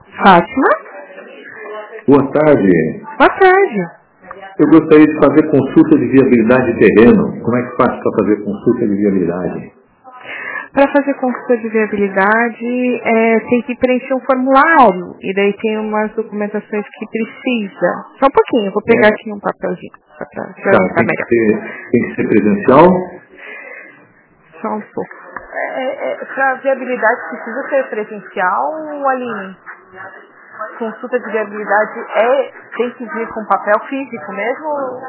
Fátima? Boa tarde. Boa tarde. Eu gostaria de fazer consulta de viabilidade de terreno. Como é que faço para fazer consulta de viabilidade? Para fazer consulta de viabilidade, tem que preencher um formulário. E daí tem umas documentações que precisa. Só um pouquinho, vou pegar aqui um papelzinho. Tem que ser presencial? Só um pouco. Para viabilidade precisa ser presencial, Aline? Consulta de viabilidade tem que vir com papel físico mesmo?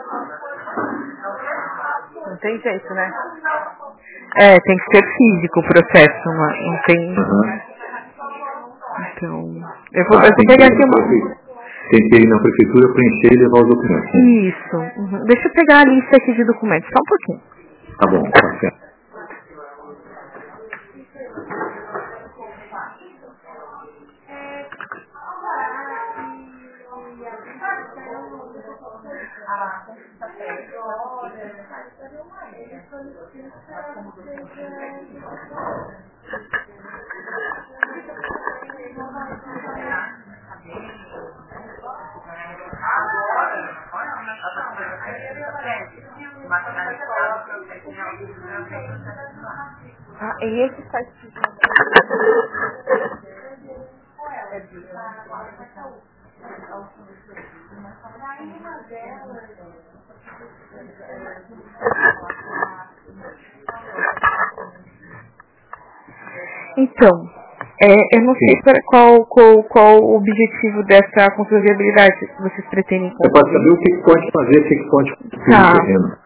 Não tem jeito, né? Tem que ser físico o processo, não tem... Então, eu vou pegar aqui uma... Tem que ir na prefeitura preencher e levar os documentos. Né? Isso. Uhum. Deixa eu pegar a lista aqui de documentos, só um pouquinho. Tá bom, tá certo. E esse site Então, eu não sei qual o objetivo dessa consulta de viabilidade que vocês pretendem concluir. É para saber o que pode fazer, o que pode construir no terreno.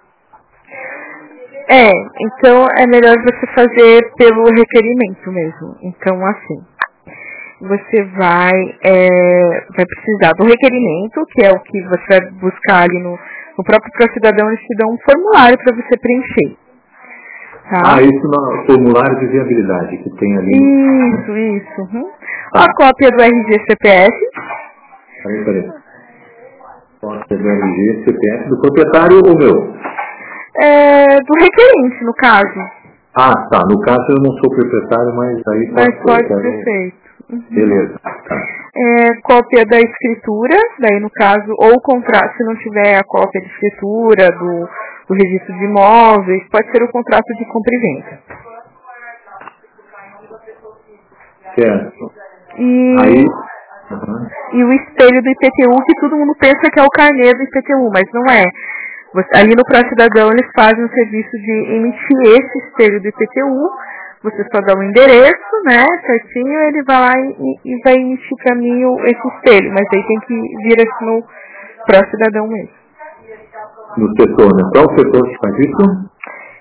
Então é melhor você fazer pelo requerimento mesmo. Então, assim, você vai precisar do requerimento, que é o que você vai buscar ali no próprio Procidadão, eles te dão um formulário para você preencher. Tá? Isso no formulário de viabilidade que tem ali. Isso. A cópia do RG CPF. Peraí. Cópia do RG CPF do proprietário ou meu? Do requerente, no caso. Tá. No caso eu não sou proprietário, mas aí pode ser feito. Beleza. Tá. Cópia da escritura, daí no caso, ou o contrato, se não tiver a cópia de escritura do registro de imóveis, pode ser o contrato de compra e venda. Certo. E o espelho do IPTU, que todo mundo pensa que é o carnê do IPTU, mas não é. Ali no Procidadão eles fazem o serviço de emitir esse espelho do IPTU, você só dá o endereço, né, certinho, ele vai lá e vai emitir para mim esse espelho, mas aí tem que vir assim no Procidadão mesmo. No setor, né? Qual setor que faz isso?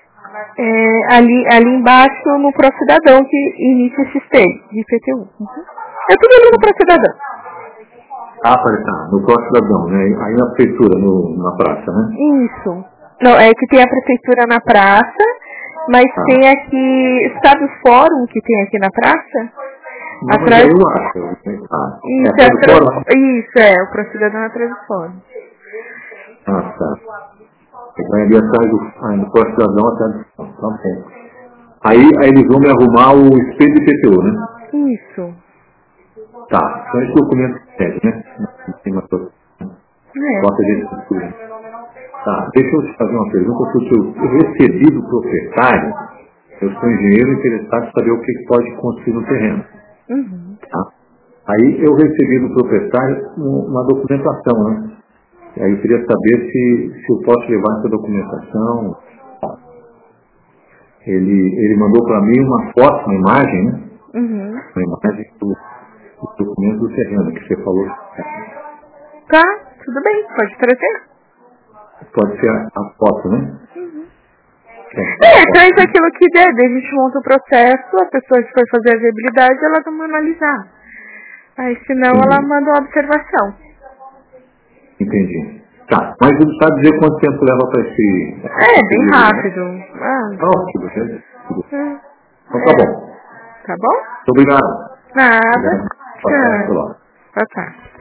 Ali embaixo no Procidadão que inicia esse espelho de IPTU. É tudo ali no Procidadão. Tá, no Procidadão, né? Aí na prefeitura, na praça, né? Isso. Não, é que tem a prefeitura na praça, mas tem aqui, sabe o fórum que tem aqui na praça? Não, atrás... eu acho. Isso, o Procidadão atrás do fórum. Tá. Vai ali atrás do Procidadão atrás do fórum. Tá bom. Aí eles vão me arrumar o espelho de IPTU, né? Isso. Tá, então esse documento serve, né? Tem uma cópia de escritura. Tá, deixa eu te fazer uma pergunta, porque eu recebi do proprietário, eu sou engenheiro interessado em saber o que pode construir no terreno. Tá? Aí eu recebi do proprietário uma documentação, né? E aí eu queria saber se eu posso levar essa documentação. Ele mandou para mim uma foto, uma imagem, né? Uma imagem do documento do terreno que você falou. Tá, tudo bem, pode trazer. Pode ser a foto, né? Traz aquilo que der, daí a gente monta o processo, a pessoa que for fazer a viabilidade, ela vai analisar. Aí, senão, ela manda uma observação. Entendi. Tá, mas você sabe dizer quanto tempo leva para esse... bem rápido. Ótimo. Então tá bom. Tá bom? Muito obrigado. Nada. Tchau. Boa tarde.